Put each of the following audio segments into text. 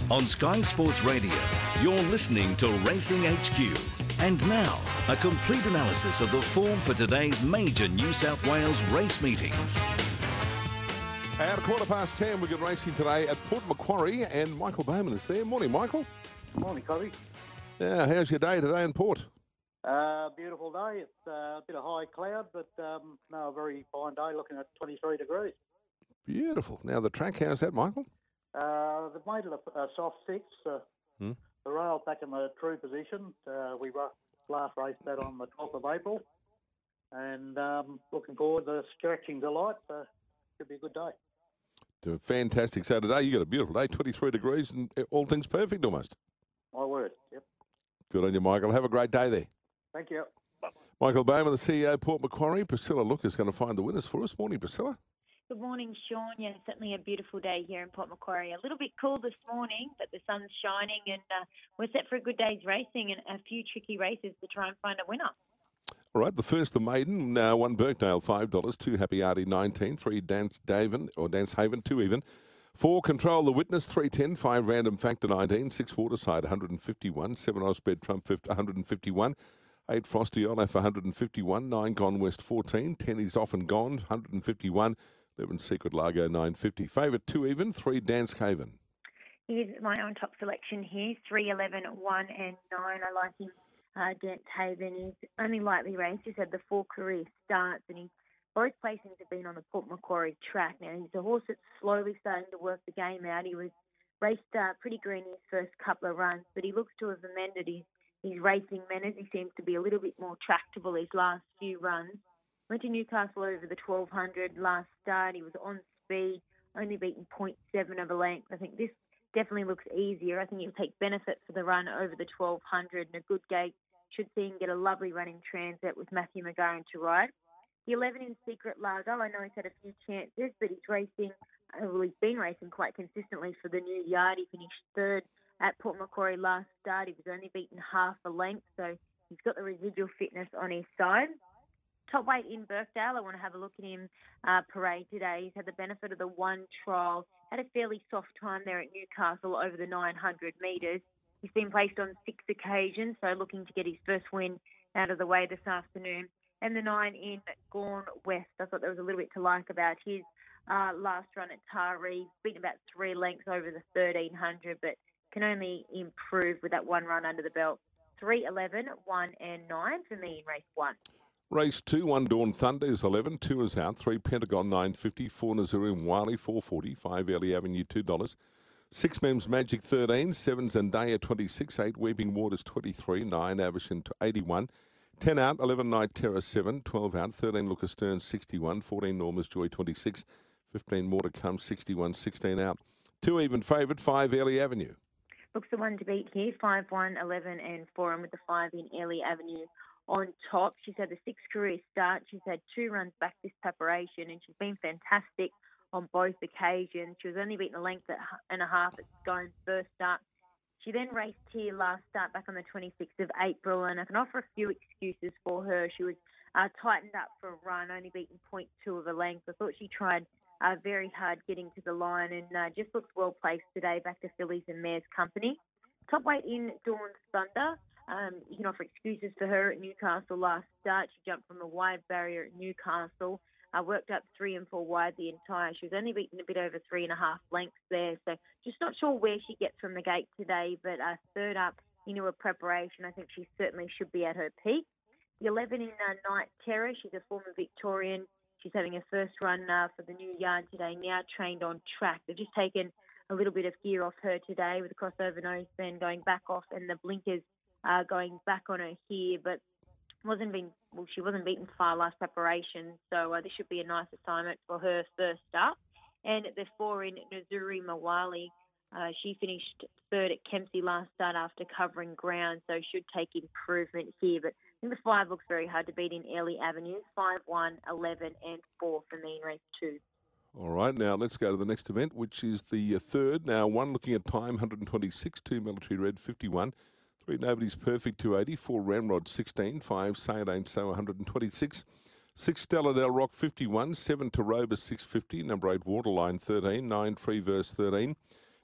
On Sky Sports Radio, you're listening to Racing HQ. And now, a complete analysis of the form for today's major New South Wales race meetings. At 10:15, we get racing today at Port Macquarie, and Michael Bowman is there. Morning, Michael. Morning, Cody. Yeah, how's your day today in Port? Beautiful day. It's a bit of high cloud, but no, a very fine day, looking at 23 degrees. Beautiful. Now, the track, how's that, Michael? They've made it a soft six. The rail's back in the true position. We last raced that on the 12th of April. And looking forward to stretching delight. Should be a good day. Fantastic. So today you got a beautiful day, 23 degrees and all things perfect almost. My word, yep. Good on you, Michael. Have a great day there. Thank you. Michael Bowman, the CEO of Port Macquarie. Priscilla Look is going to find the winners for us. Morning, Priscilla. Good morning, Sean. Yeah, certainly a beautiful day here in Port Macquarie. A little bit cool this morning, but the sun's shining and we're set for a good day's racing and a few tricky races to try and find a winner. All right, the first, the maiden, one Birkdale, $5, 2 Happy Artie, 19, 3 Dance Haven, 2 even. 4 Control the Witness, 310, 5 Random Factor, 19, 6 Waterside, 151, 7 Osbed Trump, 151, 8 Frosty Olaf, 151, 9 Gone West, 14, 10 Is Off and Gone, 151, 11 Secret Largo, 950. Favourite 2 even, 3 Dance Haven. Here's my own top selection here, 3, 11, 1 and 9. I like him. Dance Haven is only lightly raced. He's had the 4 career starts and both placings have been on the Port Macquarie track. Now, he's a horse that's slowly starting to work the game out. He was raced pretty green in his first couple of runs, but he looks to have amended his racing manners. He seems to be a little bit more tractable his last few runs. Went to Newcastle over the 1200 last start. He was on speed, only beaten 0.7 of a length. I think this definitely looks easier. I think he'll take benefit for the run over the 1200 and a good gate. Should see him get a lovely running transit with Matthew McGarren to ride. The 11 in Secret Largo, I know he's had a few chances, but he's been racing quite consistently for the new yard. He finished 3rd at Port Macquarie last start. He was only beaten half a length, so he's got the residual fitness on his side. Top weight in Birkdale, I want to have a look at him parade today. He's had the benefit of the 1 trial, had a fairly soft time there at Newcastle over the 900 metres. He's been placed on 6 occasions, so looking to get his first win out of the way this afternoon. And the 9 in Gone West, I thought there was a little bit to like about his last run at Taree. Beaten about 3 lengths over the 1300, but can only improve with that 1 run under the belt. 3, 11, 1 and 9 for me in race 1. Race 2, 1 Dawn Thunder is 11, 2 is out, 3 Pentagon, 950, 4 Nazuru and Wiley, 440, 5 Ellie Avenue, $2. 6 Mems Magic, 13, 7 Zendaya, 26, 8 Weeping Waters, 23, 9 Avishan, 81, 10 out, 11 Night Terror, 7, 12 out, 13 Lucas Stern, 61, 14 Norma's Joy, 26, 15 more to come, 61, 16 out. 2 even favourite, 5 Ellie Avenue. Looks the one to beat here, 5, 1, 11 and 4, and with the 5 in Ellie Avenue on top. She's had the 6 career start. She's had 2 runs back this preparation, and she's been fantastic on both occasions. She was only beaten a length and a half at Scone's first start. She then raced here last start back on the 26th of April, and I can offer a few excuses for her. She was tightened up for a run, only beaten 0.2 of a length. I thought she tried very hard getting to the line and just looks well placed today back to fillies and mares company. Top weight in Dawn's Thunder. You can offer excuses for her at Newcastle last start. She jumped from a wide barrier at Newcastle, worked up 3 and 4 wide the entire. She was only beaten a bit over 3.5 lengths there. So just not sure where she gets from the gate today, but 3rd up into a preparation. I think she certainly should be at her peak. The 11 in Night Terror. She's a former Victorian. She's having her first run for the new yard today, now trained on track. They've just taken a little bit of gear off her today with the crossover nose fan going back off and the blinkers going back on her here, but she wasn't beaten far last preparation, so this should be a nice assignment for her first up. And the 4 in Nazuri Mawali, she finished 3rd at Kempsey last start after covering ground, so should take improvement here. But I think the 5 looks very hard to beat in Ellie Avenue. 5, 1, 11 and 4 for me in race 2. All right, now let's go to the next event, which is the 3rd. Now, 1 looking at time, 126, 2 Military Red, 51. 3 Nobody's Perfect, 280. 4 Ramrod, 16. 5 Say It Ain't So, 126. 6 Stella Del Rock, 51. 7 Tarobas, 650. Number 8 Waterline, 13. 9 Free Verse, 13.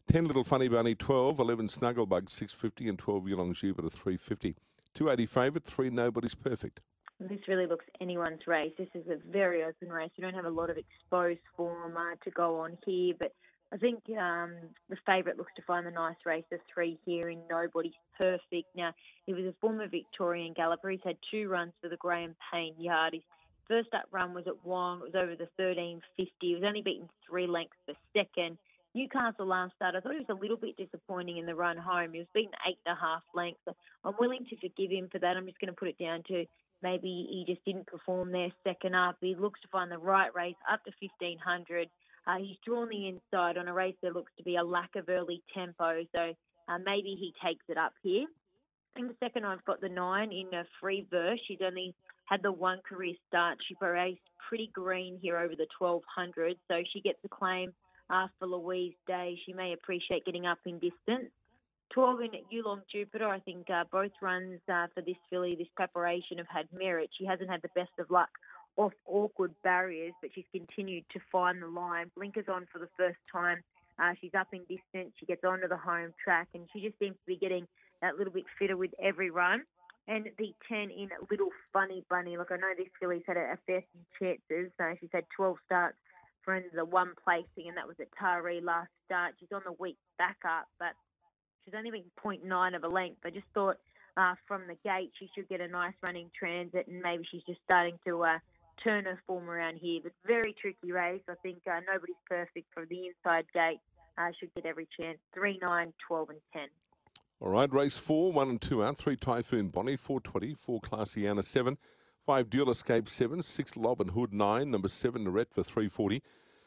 10 Little Funny Bunny 12, 11 Snugglebug 650 and 12 Yulong Jupiter 350. 280 favourite, 3 Nobody's Perfect. This really looks anyone's race. This is a very open race. We don't have a lot of exposed form to go on here, but I think the favourite looks to find the nice race of 3 here in Nobody's Perfect. Now, he was a former Victorian galloper. He's had 2 runs for the Graham Payne yard. His first up run was at Wong. It was over the 13.50. He was only beaten 3 lengths for second. Newcastle last start, I thought he was a little bit disappointing in the run home. He was beaten 8.5 lengths. I'm willing to forgive him for that. I'm just going to put it down to maybe he just didn't perform there second up. He looks to find the right race up to 1,500. He's drawn the inside on a race that looks to be a lack of early tempo, so maybe he takes it up here. In the second, I've got the 9 in a Free Verse. She's only had the 1 career start. She raced pretty green here over the 1,200, so she gets a claim for Louise Day. She may appreciate getting up in distance. 12 in Yulong Jupiter. I think both runs for this filly, this preparation, have had merit. She hasn't had the best of luck off awkward barriers, but she's continued to find the line. Blinkers on for the first time. She's up in distance. She gets onto the home track, and she just seems to be getting that little bit fitter with every run. And the 10 in Little Funny Bunny. Look, I know this filly's had a fair few chances. She's had 12 starts for the 1 placing, and that was at Taree last start. She's on the week back up, but she's only been 0.9 of a length. I just thought from the gate she should get a nice running transit, and maybe she's just starting to turn her form around here. But very tricky race. I think Nobody's Perfect from the inside gate. Should get every chance. 3, 9, 12 and 10. All right, race 4, 1 and 2 out. 3 Typhoon Bonnie, 420, 4 Classiana 7, 5 Dual Escape 7, 6 Lob and Hood 9, number 7 Narette for 340.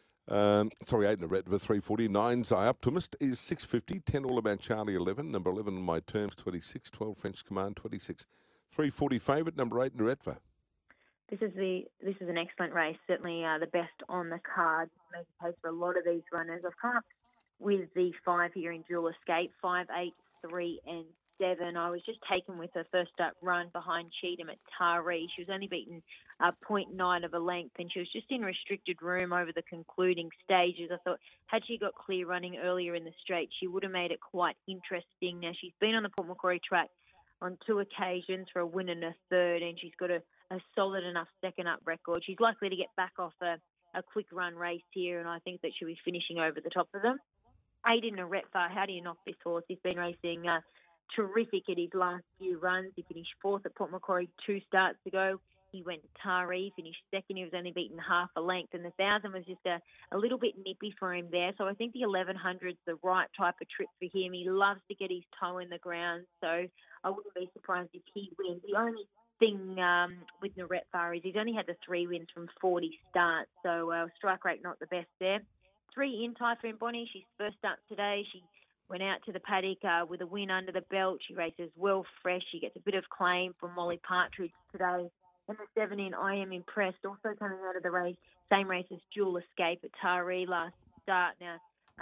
8 Narette for 340. 9 Optimist is 650. 10 All About Charlie 11, number 11 On My Terms 26, 12 French Command 26. 340 favourite, number 8 Narette. This is an excellent race. Certainly the best on the card. Makes a case for a lot of these runners. I've come up with the 5 here in Dual Escape, 5, 8, 3 and 7. I was just taken with her first up run behind Cheatham at Taree. She was only beaten 0.9 of a length, and she was just in restricted room over the concluding stages. I thought had she got clear running earlier in the straight, she would have made it quite interesting. Now, she's been on the Port Macquarie track on 2 occasions for a win and a third, and she's got a solid enough second up record. She's likely to get back off a quick run race here, and I think that she'll be finishing over the top of them. 8 in Narette. How do you knock this horse? He's been racing terrific at his last few runs. He finished 4th at Port Macquarie 2 starts ago. He went to Taree, finished 2nd. He was only beaten half a length, and the 1,000 was just a little bit nippy for him there. So I think the 1,100's the right type of trip for him. He loves to get his toe in the ground, so I wouldn't be surprised if he wins. The only thing with Narette Farr is he's only had the 3 wins from 40 starts, so strike rate not the best there. 3 in Typhoon Bonnie. She's first up today. She went out to the paddock with a win under the belt. She races well fresh. She gets a bit of claim from Molly Partridge today. And the 7 in I Am Impressed, also coming out of the race, same race as Dual Escape at Taree last start. Now,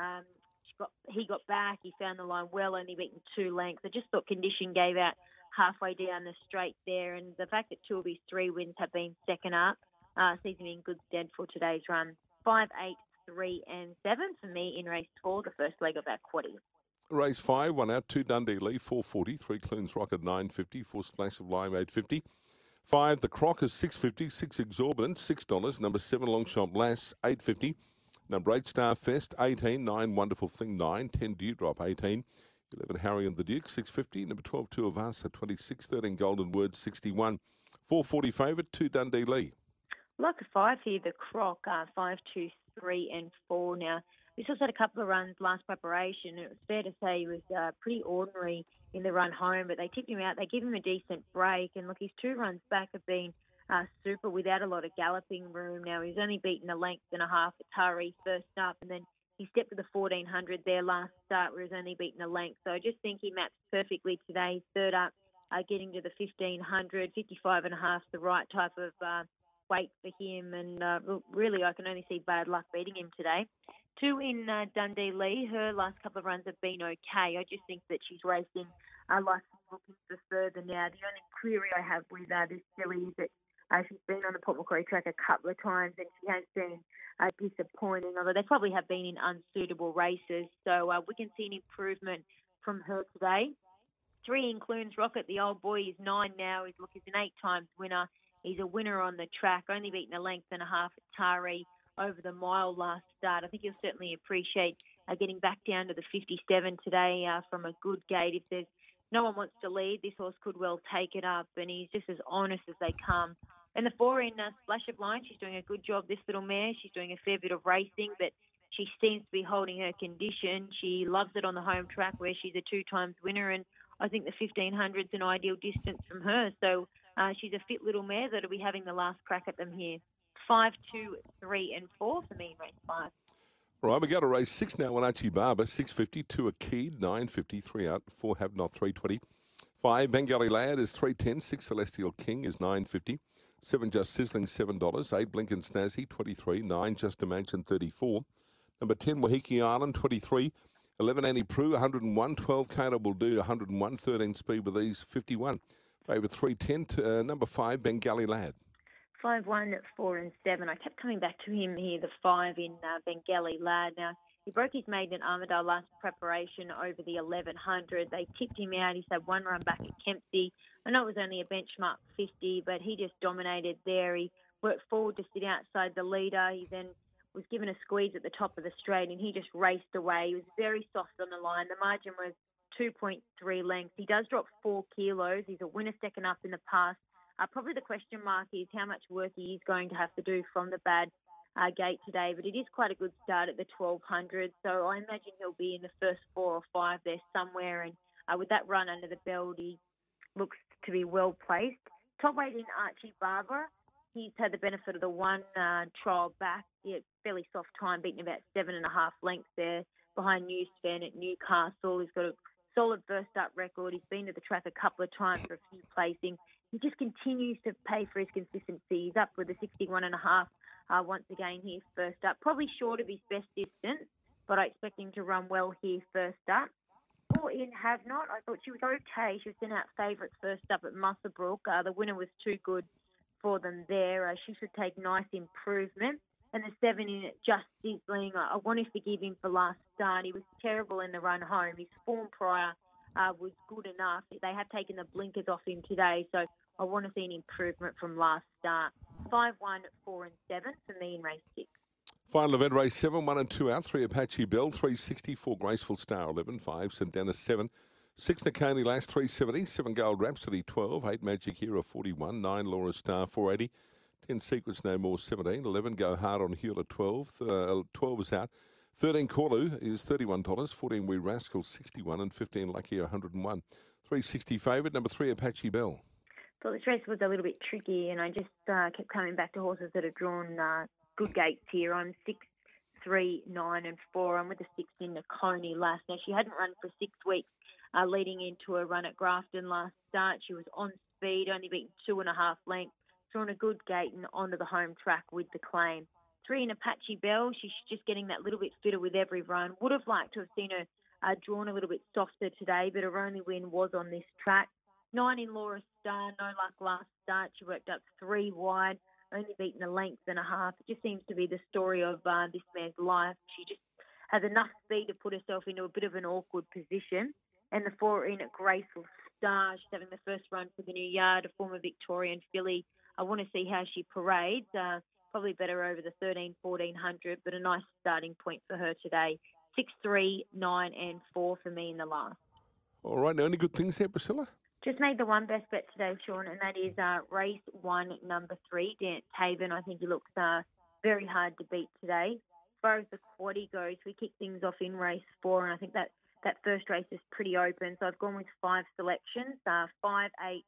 he got back. He found the line well, only beaten 2 lengths. I just thought condition gave out halfway down the straight there. And the fact that 2 of his 3 wins have been second up sees him in good stead for today's run. 5, 8, 3 and 7 for me in race 4, the first leg of our quaddie. Race 5, 1 out, 2 Dundee Lee, 440, 3 Clunes Rock at 950, 4 Splash of Lime, 850. 5, The Croc is 650, 6 Exorbitant, $6. Number 7, Longshot Lass, 850. Number 8, Star Fest, 18. 9, Wonderful Thing, 9. 10, Dewdrop, 18. 11, Harry and the Duke, 650. Number 12, Two of Us at 26. 13, Golden Word, 61. 440 favourite, 2 Dundee Lee. Like a 5 here, The Croc, 5, 2, 3 and 4. Now, this also had a couple of runs last preparation. It was fair to say he was pretty ordinary in the run home, but they tipped him out. They give him a decent break. And look, his 2 runs back have been super without a lot of galloping room. Now, he's only beaten a length and a half at Taree first up, and then he stepped to the 1,400 there last start where he's only beaten a length. So I just think he maps perfectly today. Third up, getting to the 1,500, 55 and a half, the right type of weight for him. And really, I can only see bad luck beating him today. 2 in Dundee Lee. Her last couple of runs have been okay. I just think that she's racing like she's looking for further now. The only query I have with this filly is that She's been on the Port Macquarie track a couple of times and she has been disappointing, although they probably have been in unsuitable races. So we can see an improvement from her today. 3 in Clunes Rocket, the old boy, is 9 now. He's an 8 times winner. He's a winner on the track, only beaten a length and a half at Tari over the mile last start. I think he'll certainly appreciate getting back down to the 57 today from a good gate. If there's no one wants to lead, this horse could well take it up, and he's just as honest as they come. And the 4 in Splash of Line, she's doing a good job, this little mare. She's doing a fair bit of racing, but she seems to be holding her condition. She loves it on the home track where she's a 2 times winner, and I think the 1500's an ideal distance from her. So she's a fit little mare that'll be having the last crack at them here. 5, 2, 3 and 4 for me in race 5. All right, we go to race 6 now. Wenatchee Barber, 650, 2 a Keed, 950, 3 out, 4 Have Not, 320. 5 Bengali Lad is 310, 6 Celestial King is 950. 7 Just Sizzling, $7. 8 Blinken Snazzy, 23. 9 Just Imagine, 34. Number 10 Wahiki Island, 23. 11 Annie Prue, 101. 12 Kana Will Do, 101. 13 Speed with Ease, 51. Favourite 310 to number 5 Bengali Lad. 5, 1, 4 and 7. I kept coming back to him here, the 5 in Bengali Lad. Now, he broke his maiden at Armidale last preparation over the 1100. They tipped him out. He's had 1 run back at Kempsey. I know it was only a benchmark 50, but he just dominated there. He worked forward to sit outside the leader. He then was given a squeeze at the top of the straight, and he just raced away. He was very soft on the line. The margin was 2.3 lengths. He does drop 4 kilos. He's a winner second up in the past. Probably the question mark is how much work he is going to have to do from the bad gate today, but it is quite a good start at the 1200, so I imagine he'll be in the first 4 or 5 there somewhere, and with that run under the belt, he looks to be well placed. Top weight in Archie Barber, he's had the benefit of the 1 trial back, fairly soft time, beaten about 7.5 lengths there behind Newsfan at Newcastle. He's got a solid first-up record. He's been to the track a couple of times for a few placing. He just continues to pay for his consistency. He's up with the 61.5 once again here first up. Probably short of his best distance, but I expect him to run well here first up. 4 in Have Not. I thought she was okay. She was sent out favourites first up at Muswellbrook. The winner was too good for them there. She should take nice improvement. And the 7 in Just Sizzling. I want to forgive him for last start. He was terrible in the run home. His form prior was good enough. They have taken the blinkers off him today, so I want to see an improvement from last start. 5, 1, 4 and 7 for me in race 6. Final event, race 7, 1 and 2 out. 3 Apache Bell, 364 Graceful Star, 11. 5 St Dennis, 7. 6 Nakoni Lass, 370. 7 Gold Rhapsody, 12. 8 Magic Hero, 41. 9 Laura Star, 480. 10 Secrets No More, 17. 11 Go Hard on Hewler, 12. 12 is out. 13 Corlu is $31. 14 We Rascal, 61. And 15 Lucky, 101. 360 favourite. Number 3 Apache Bell. Thought this race was a little bit tricky, and I just kept coming back to horses that have drawn good gates here. I'm 6, 3, 9 and 4. I'm with the 6 in Nakoni Lass. Now, she hadn't run for 6 weeks leading into a run at Grafton last start. She was on speed, only beaten 2.5 lengths. Drawn a good gate and onto the home track with the claim. 3 in Apache Bell. She's just getting that little bit fitter with every run. Would have liked to have seen her drawn a little bit softer today, but her only win was on this track. 9 in Laura Star, no luck last start. She worked up 3 wide, only beaten a length and a half. It just seems to be the story of this man's life. She just has enough speed to put herself into a bit of an awkward position. And the 4 in Graceful Star, she's having the first run for the new yard, a former Victorian filly. I want to see how she parades. Probably better over the 13, 1400, but a nice starting point for her today. 6, 3, 9 and 4 for me in the last. All right, now any good things there, Priscilla? Just made the one best bet today, Sean, and that is race 1, number 3, Dance Haven. I think he looks very hard to beat today. As far as the quaddie goes, we kick things off in race 4, and I think that first race is pretty open. So I've gone with 5 selections, 5, 8,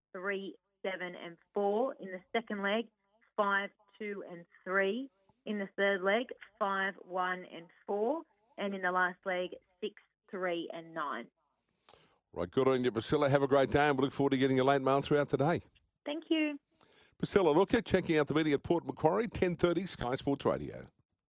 3, 7 and 4 in the second leg, 5, 2 and 3 in the third leg, 5, 1 and 4, and in the last leg, 6, 3 and 9. Right, good on you, Priscilla. Have a great day, and we look forward to getting your late mail throughout the day. Thank you. Priscilla Looker, checking out the meeting at Port Macquarie, 10:30, Sky Sports Radio.